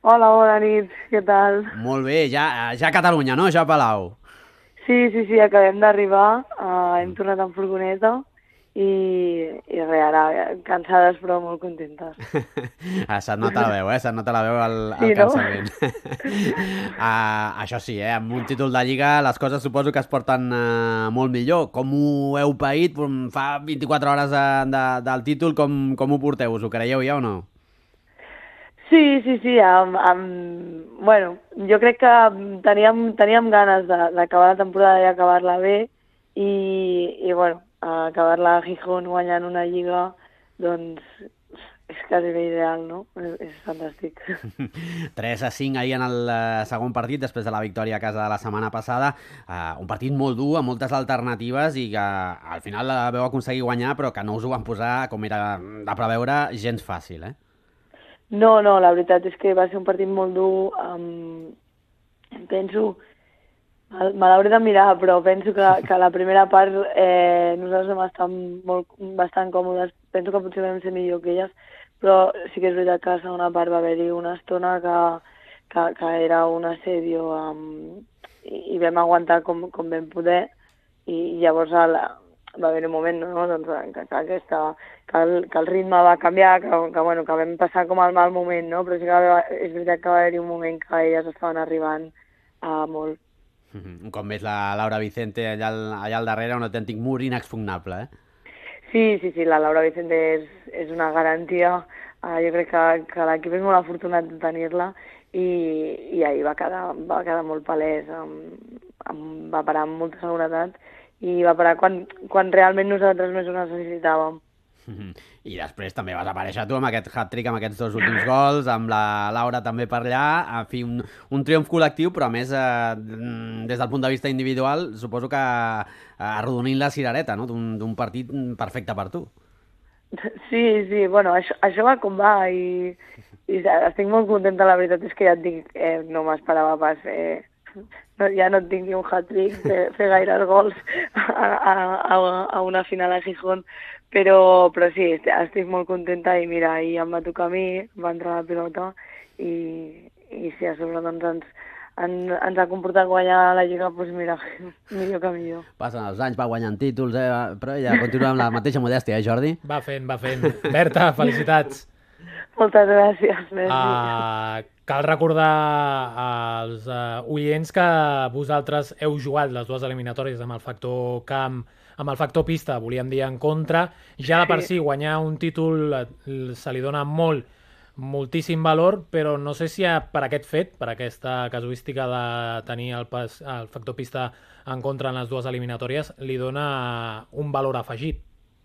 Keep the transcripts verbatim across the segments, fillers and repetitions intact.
Hola, bona nit, què tal? Molt bé, ja, ja a Catalunya, no? Ja a Palau. Sí, sí, sí, acabem d'arribar, uh, hem tornat en furgoneta i, i res, ara cansades però molt contentes. Ah, se't nota la veu, eh? Se't nota la veu al, al Sí, no? cansament. ah, això sí, eh? Amb un títol de Lliga les coses suposo que es porten uh, molt millor. Com ho heu paït? Fa vint-i-quatre hores de, de, del títol, com, com ho porteu? Us ho creieu ja o no? Sí, sí, sí, amb, amb... bueno, jo crec que teníem, teníem ganes de- d'acabar la temporada i acabar-la bé i, i bueno, acabar-la a Gijón guanyant una lliga, doncs és quasi bé ideal, no? És, és fantàstic. tres a cinc ahir en el eh, segon partit, després de la victòria a casa de la setmana passada. Uh, un partit molt dur, amb moltes alternatives i que al final la veu aconseguir guanyar, però que no us ho van posar, com era de preveure, gens fàcil, eh? No, no, la veritat és que va ser un partit molt dur. Um, penso, me me l'hauré de mirar, però penso que, que la primera part eh, nosaltres vam estar molt, bastant còmodes. Penso que potser vam ser millor que elles, però sí que és veritat que a la segona part va haver-hi una estona que, que, que era un assedio um, i, i vam aguantar com, com vam poder i llavors a la, va haver un moment no? doncs, que, que, aquesta, que, el, que el ritme va canviar, que, que, bueno, que vam passar com al mal moment, no? Però sí que va, és veritat que va haver-hi un moment que elles estaven arribant a molt. Un cop més la Laura Vicente allà al, allà al darrere, un autèntic mur inexpugnable, eh? Sí, sí, sí, la Laura Vicente és, és una garantia. Uh, jo crec que, que l'equip és molt afortunat de tenir-la i, i ahir va quedar, va quedar molt palès, amb, amb, va parar amb molta seguretat i va parar quan, quan realment nosaltres més ho necessitàvem. I després també vas aparèixer tu amb aquest hat-trick, amb aquests dos últims gols, amb la Laura també per allà, en fi, un, un triomf col·lectiu, però a més, eh, des del punt de vista individual, suposo que eh, arrodonint la cirereta, no?, d'un d'un partit perfecte per tu. Sí, sí, bueno, això, això va com va i, i estic molt contenta, la veritat és que ja et dic, eh, no m'esperava pas fer, no, ja no et dic ni un hat-trick, fer, fer gaires gols a, a, a, a una final a Gijón, però, però sí, est- estic molt contenta i mira, ahir em va tocar a mi, em va entrar la pilota i, i sí, a sobre doncs ens, en, ens ha comportat guanyar la Lliga, doncs mira, millor que millor. Passen els anys, va guanyant títols, eh? Però ella continua amb la mateixa modèstia, eh, Jordi? Va fent, va fent. Berta, felicitats. Moltes gràcies, Messi. Uh, cal recordar als uh, oients que vosaltres heu jugat les dues eliminatòries amb el factor camp, amb el factor pista, volíem dir en contra. Ja de per Sí. si guanyar un títol eh, se li dona molt, moltíssim valor, però no sé si per aquest fet, per aquesta casuística de tenir el, pas, el factor pista en contra en les dues eliminatòries, li dona un valor afegit.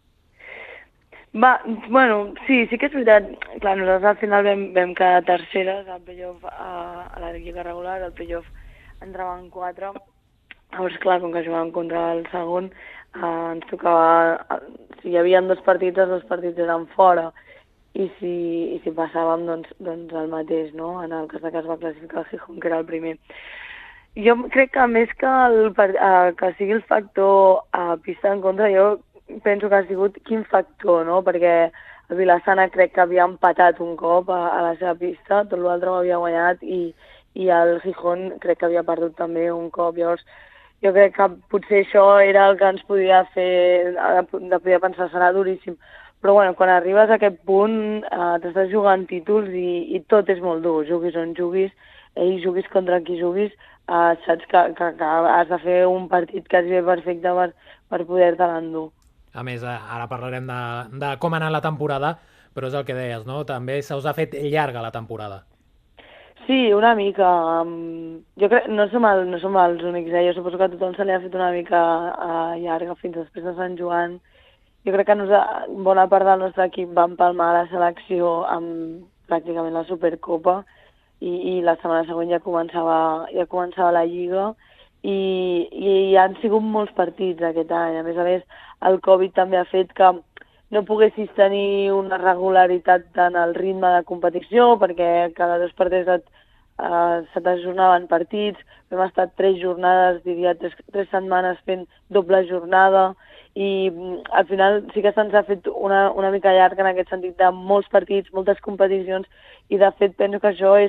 Va, bueno, sí, sí que és veritat. Clar, nosaltres al final vam, vam quedar terceres al playoff a, a la lliga regular, al playoff entraven quatre. Llavors, clar, com que jugàvem contra el segon, eh, ens tocava... Eh, si hi havia dos partits, els dos partits eren fora. I si, i si passàvem, doncs, doncs el mateix, no? En el cas de que es va classificar el Gijón, que era el primer. Jo crec que més que, el, uh, que sigui el factor uh, pista en contra, jo penso que ha sigut quin factor, no? Perquè el Vilassana crec que havia empatat un cop a, a la seva pista, tot l'altre ho havia guanyat i, i el Gijón crec que havia perdut també un cop. Llavors, jo crec que potser això era el que ens podia fer, de, de poder pensar, serà duríssim. Però bueno, quan arribes a aquest punt, eh, t'estàs jugant títols i, i tot és molt dur, juguis on juguis, i juguis contra qui juguis, uh, saps que, que, que has de fer un partit quasi bé perfecte per, per poder-te l'endur. A més, eh, ara parlarem de, de com ha anat la temporada, però és el que deies, no? També se us ha fet llarga la temporada. Sí, una mica. Um, jo crec, no som, el, no som els únics, eh? Jo suposo que a tothom se li ha fet una mica uh, llarga fins després de Sant Joan. Jo crec que nos, bona part del nostre equip va empalmar la selecció amb pràcticament la Supercopa i, i la setmana següent ja començava, ja començava la Lliga i, i han sigut molts partits aquest any. A més a més, el Covid també ha fet que no poguessis tenir una regularitat en el ritme de competició perquè cada dos per tres et, uh, se t'ajornaven partits. Hem estat tres jornades, diria, tres, tres setmanes fent doble jornada i mm, al final sí que se'ns ha fet una, una mica llarga en aquest sentit de molts partits, moltes competicions i de fet penso que això és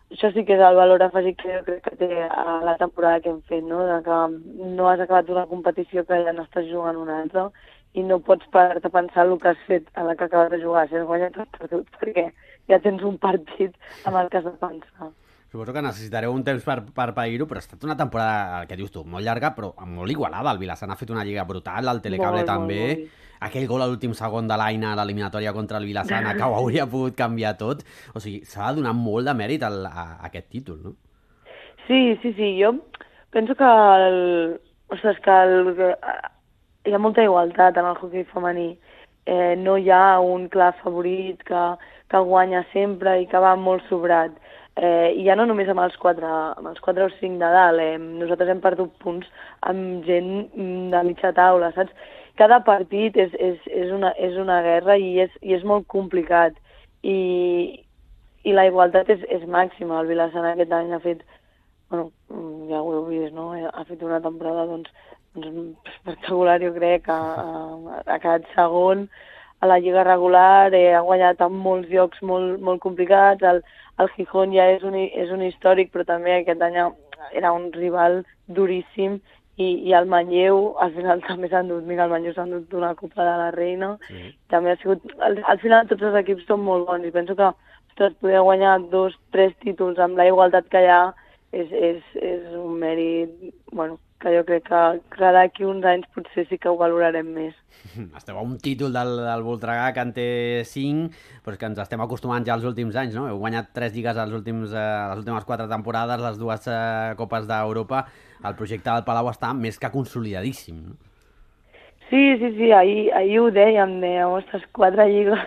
això sí que és el valor afegit que jo crec que té a la temporada que hem fet, no? De que no has acabat una competició que ja n'estàs jugant una altra i no pots parar-te a pensar el que has fet a la que acabes de jugar, si has guanyat o has perdut, perquè ja tens un partit amb el que has de pensar. Suposo que necessitareu un temps per, per pair-ho, però ha estat una temporada, el que dius tu, molt llarga, però molt igualada. El Vilassar ha fet una lliga brutal, el Telecable Molt, també. molt, molt. Aquell gol a l'últim segon de l'Aina a l'eliminatòria contra el Vilassar que ho hauria pogut canviar tot. O sigui, s'ha de donar molt de mèrit al, a, a aquest títol, no? Sí, sí, sí. Jo penso que, el, ostres, que, el, que hi ha molta igualtat en el hoquei femení. Eh, no hi ha un clar favorit que, que guanya sempre i que va molt sobrat. Eh, I ja no només amb els quatre, amb els quatre o cinc de dalt. Eh, nosaltres hem perdut punts amb gent de mitja taula, saps? Cada partit és, és, és, una, és una guerra i és, i és molt complicat. I, i la igualtat és, és màxima. El Vilassar aquest any ha fet, bueno, ja ho heu vist, no? Ha fet una temporada doncs, doncs espectacular, jo crec, ha, ha quedat segon a la lliga regular, eh, ha guanyat en molts llocs molt, molt complicats. El, el Gijón ja és un, és un històric, però també aquest any era un rival duríssim. I, i el Manlleu, al final també s'han dut, mira, el Manlleu s'han dut una Copa de la Reina, sí. També ha sigut, al, al final tots els equips són molt bons i penso que, ostres, poder guanyar dos, tres títols amb la igualtat que hi ha és, és, és un mèrit, bueno, que jo crec que, que d'aquí uns anys potser sí que ho valorarem més. Esteu a un títol del, del Voltregà que en té cinc, però és que ens estem acostumant ja als últims anys, no? Heu guanyat tres lligues als últims, eh, les últimes quatre temporades, les dues eh, Copes d'Europa. El projecte del Palau està més que consolidadíssim, no? Sí, sí, sí, ahir, ahir ho dèiem, dèiem, ostres, quatre lligues.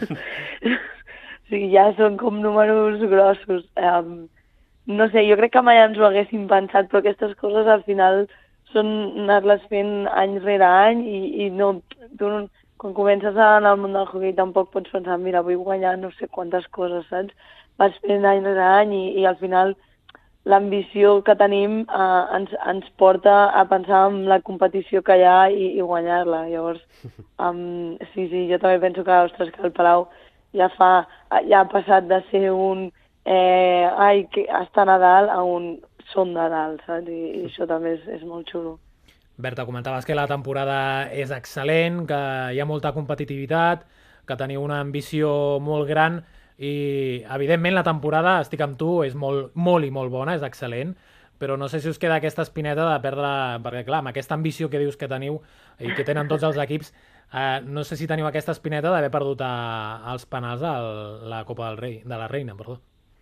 O sigui, ja són com números grossos. Um, no sé, jo crec que mai ens ho haguéssim pensat, però aquestes coses al final són anar-les fent any rere any i, i no, tu no, quan comences a anar al món del hoquei tampoc pots pensar, mira, vull guanyar no sé quantes coses, saps? Vas fent any rere any i, i al final l'ambició que tenim eh, ens, ens porta a pensar en la competició que hi ha i, i guanyar-la. Llavors, um, sí, sí, jo també penso que, ostres, que el Palau ja fa, ja ha passat de ser un eh, ai, que està a dalt a un som de dalt, saps? I, i això també és, és molt xulo. Berta, comentaves que la temporada és excel·lent, que hi ha molta competitivitat, que teniu una ambició molt gran i, evidentment, la temporada, estic amb tu, és molt, molt i molt bona, és excel·lent, però no sé si us queda aquesta espineta de perdre, perquè clar, amb aquesta ambició que dius que teniu i que tenen tots els equips, eh, no sé si teniu aquesta espineta d'haver perdut a, als penals a la Copa del Rei, de la Reina, perdó.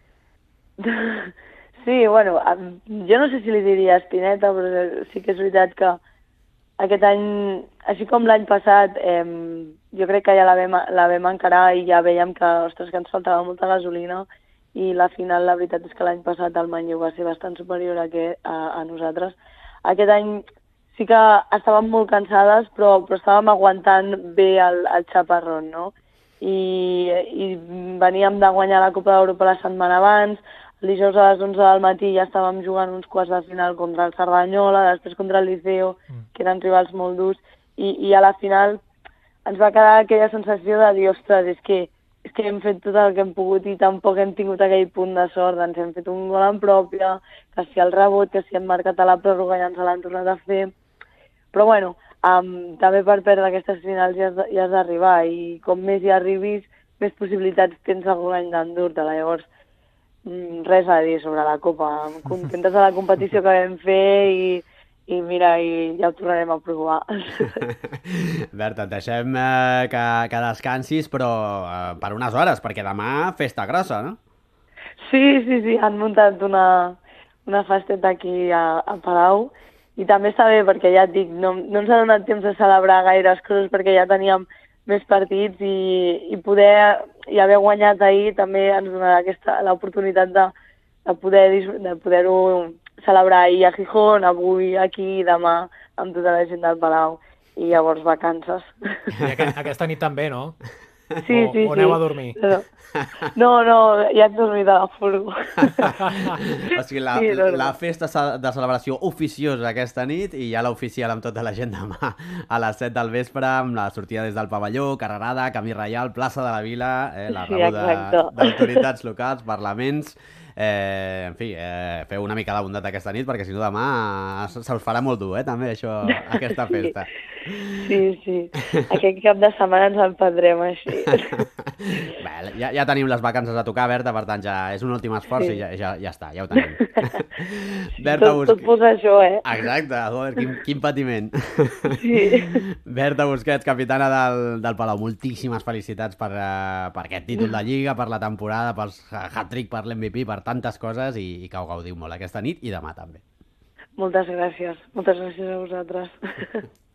Sí, bueno, jo no sé si li diria espineta, però sí que és veritat que aquest any, així com l'any passat, eh, jo crec que ja la vam, la vam encarar i ja veiem que, ostres, que ens faltava molta gasolina i la final, la veritat és que l'any passat el Manlleu va ser bastant superior a, que, a, a nosaltres. Aquest any sí que estàvem molt cansades, però, però estàvem aguantant bé el, el xaparrón, no? I, i veníem de guanyar la Copa d'Europa la setmana abans, el dijous a les onze del matí ja estàvem jugant uns quarts de final contra el Cerdanyola, després contra el Liceo, que eren rivals molt durs, i, i a la final ens va quedar aquella sensació de dir, ostres, és que, és que hem fet tot el que hem pogut i tampoc hem tingut aquell punt de sort, ens hem fet un gol en pròpia, que si el rebot, que si hem marcat a la pròrroga ja ens l'han tornat a fer, però bueno, um, també per perdre aquestes finals ja has, ja has d'arribar, i com més hi arribis, més possibilitats tens algun any d'endur-te-la, llavors res a dir sobre la Copa. Contentes de la competició que vam fer i, i mira, i ja ho tornarem a provar. Berta, et deixem eh, que, que descansis, però eh, per unes hores, perquè demà festa grossa, no? Sí, sí, sí, han muntat una, una festeta aquí a, a Palau i també està bé perquè ja et dic, no, no ens ha donat temps de celebrar gaires coses perquè ja teníem més partits i, i poder i haver guanyat ahir també ens donarà aquesta l'oportunitat de, de poder de poder-ho celebrar ahir a Gijón, avui aquí i demà amb tota la gent del Palau i llavors vacances. I aquest, aquesta nit també, no? Sí, o, sí, o aneu sí. a dormir? No, no, no ja hem dormit a la furgo. O sigui, la, Sí, no, no. la festa de celebració oficiosa aquesta nit i ja l'oficial amb tota la gent demà a les set del vespre amb la sortida des del pavelló, carrerada, camí reial, plaça de la Vila, eh, la Sí, rebuda exacte. d'autoritats locals, parlaments. Eh, en fi, eh, feu una mica de bondat aquesta nit, perquè si no demà se us farà molt dur, eh, també, això, aquesta festa. Sí, sí. Aquest cap de setmana ens emprendrem així. Bé, ja, ja tenim les vacances a tocar, Berta, per tant ja és un últim esforç Sí. i ja, ja, ja està, ja ho tenim. Tot, tot posa això, eh? Exacte, joder, quin, quin patiment. Sí. Berta Busquets, capitana del, del Palau, moltíssimes felicitats per, uh, per aquest títol de Lliga, per la temporada, pels hat-trick, per l'M V P, per tantes coses i, i que ho gaudiu molt aquesta nit i demà també. Moltes gràcies. Moltes gràcies a vosaltres.